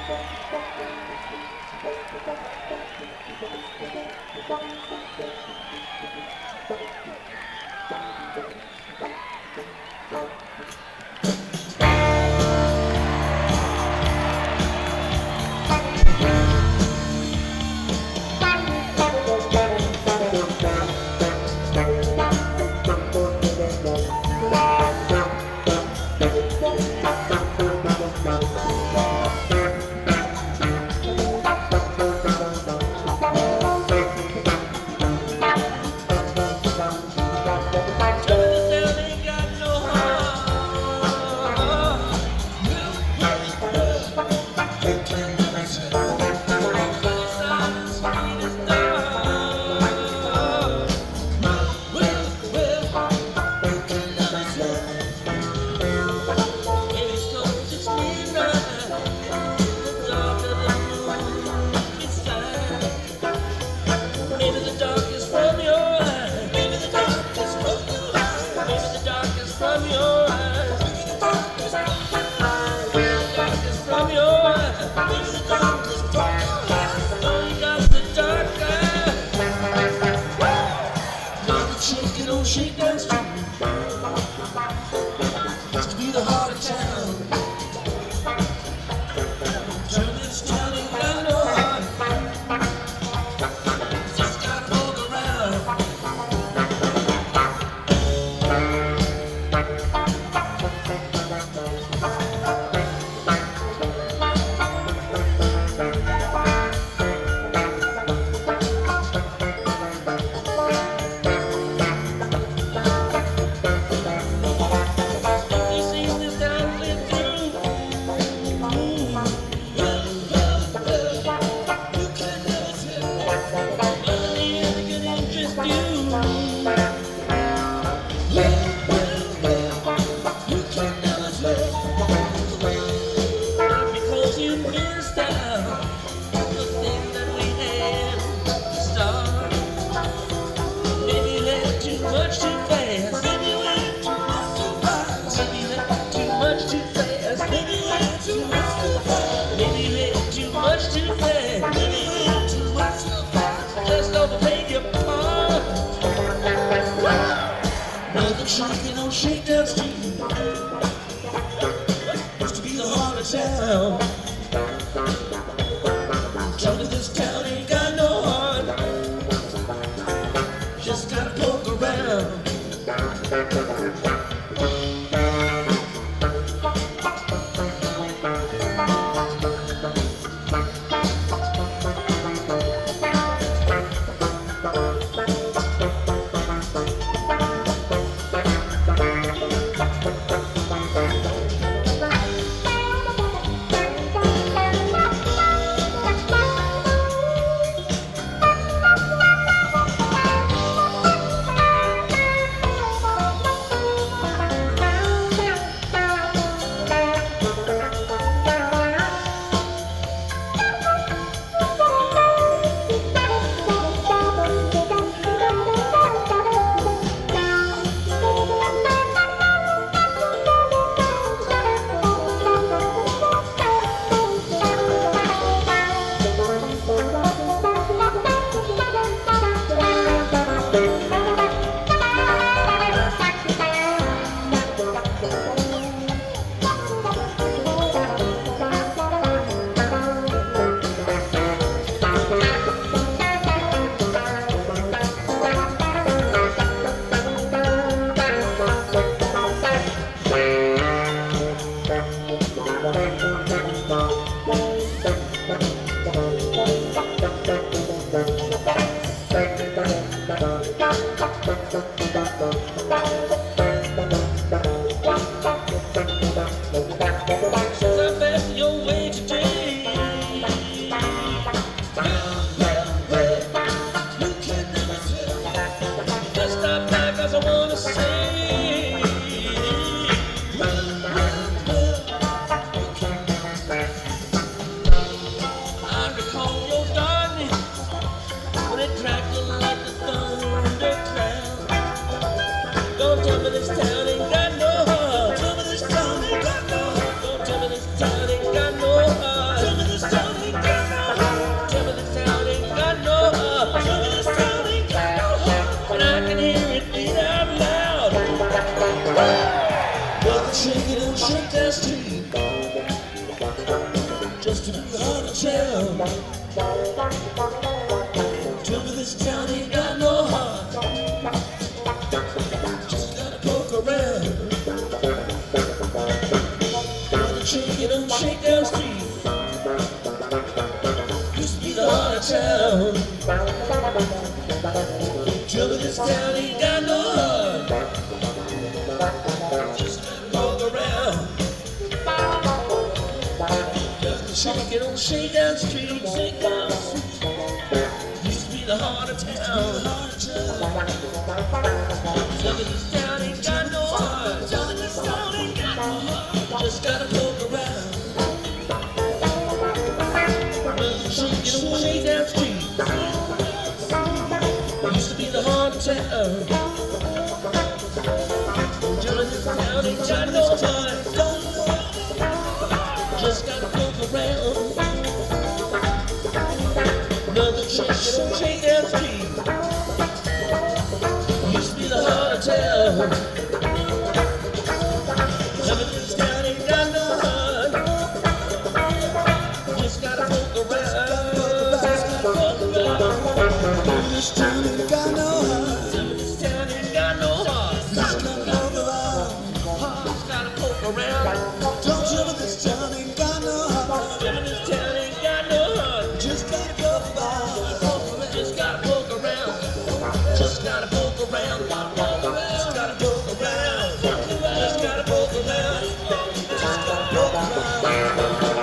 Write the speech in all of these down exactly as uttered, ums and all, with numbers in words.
Thank you. But shake it and shake that street. Just to be hard to tell. Tell me this town ain't got no heart. Just gotta poke around. But shake it and shake that street. Used to be the heart of town. Tell me this town ain't got no heart. Just gotta poke around. Shake it on shake down street, shake down street. Used to be the heart of town. Tell me this town ain't got no heart. Tell me this town ain't got no heart. Just gotta poke around. Shake it on shake down street. Used to be the heart of town. Tell me this town ain't got no heart. Just gotta poke around. Another shake it on shake down street. Used to be the heart of town. Tell me this town ain't got no heart. Just gotta poke around. Just gotta poke around. This town ain't got no heart. Tell me this town ain't got no heart. Just gotta poke around. Just gotta poke around. Don't tell me this town ain't got no heart. Tell me this town ain't got no heart. Just gotta poke around. Just gotta poke around. Just gotta poke around. Just gotta poke around. Just gotta poke around. Just gotta poke around.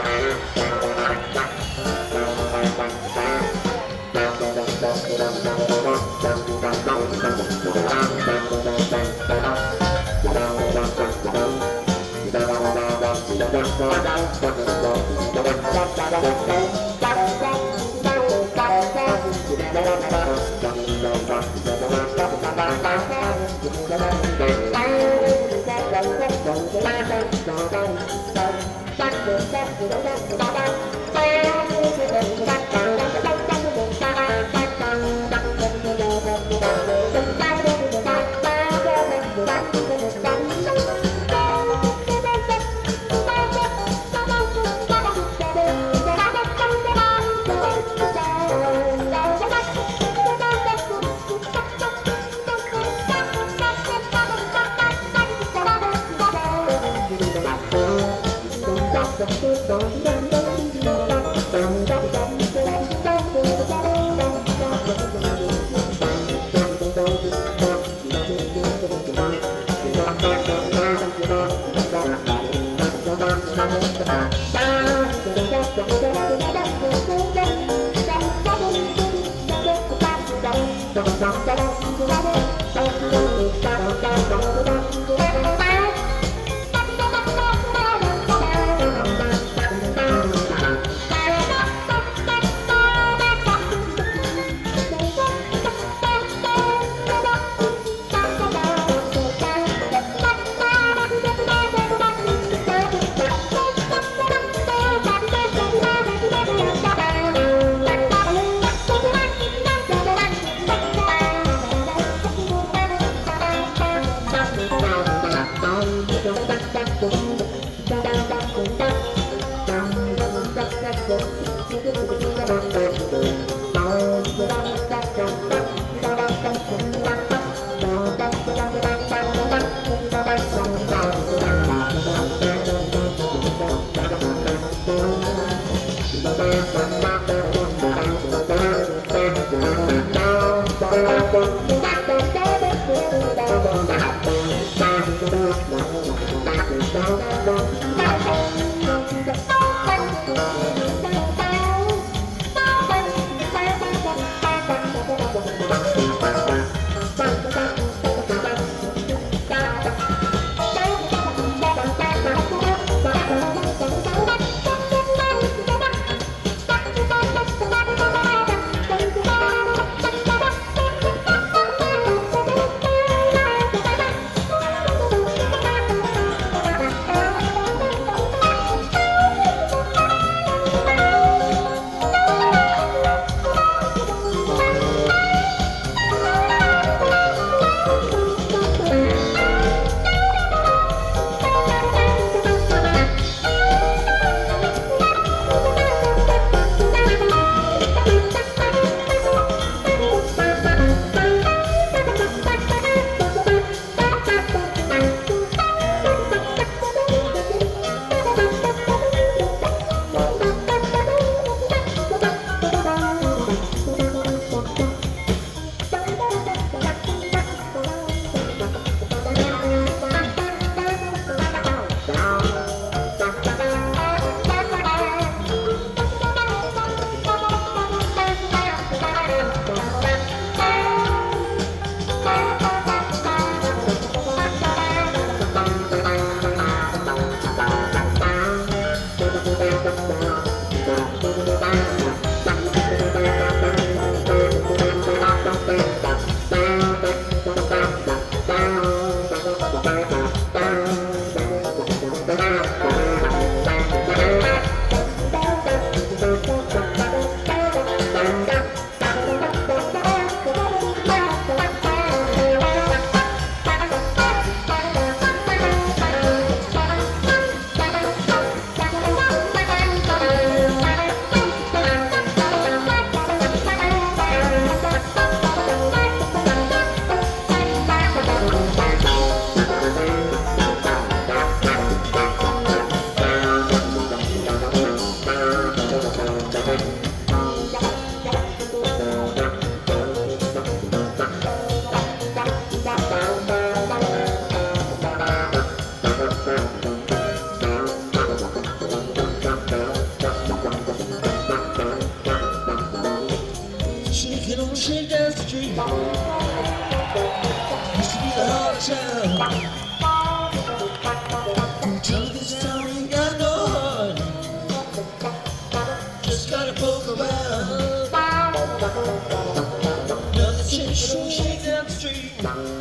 Shaking on Shakedown Street used to be the heart of town. Tell me this town ain't got no heart, just gotta poke around. Nothing shaking on Shakedown Street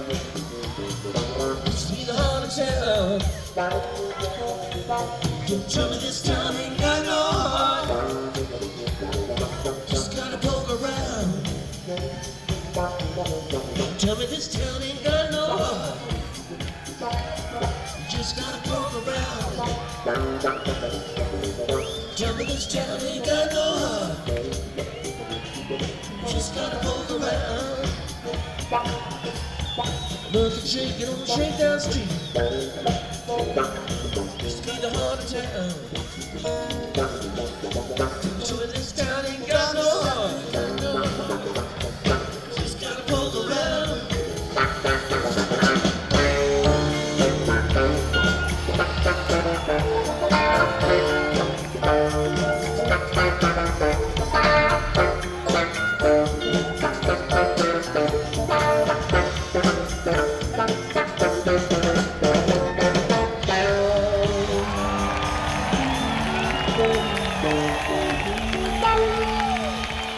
used to be the heart of town. Don't tell me this town ain't got no heart, just gotta poke around. Don't tell me this town ain't got no heart, just gotta poke around. Tell me this town ain't got no heart, just gotta poke around. Nothing shaking on Shakedown Street used to be the heart of town.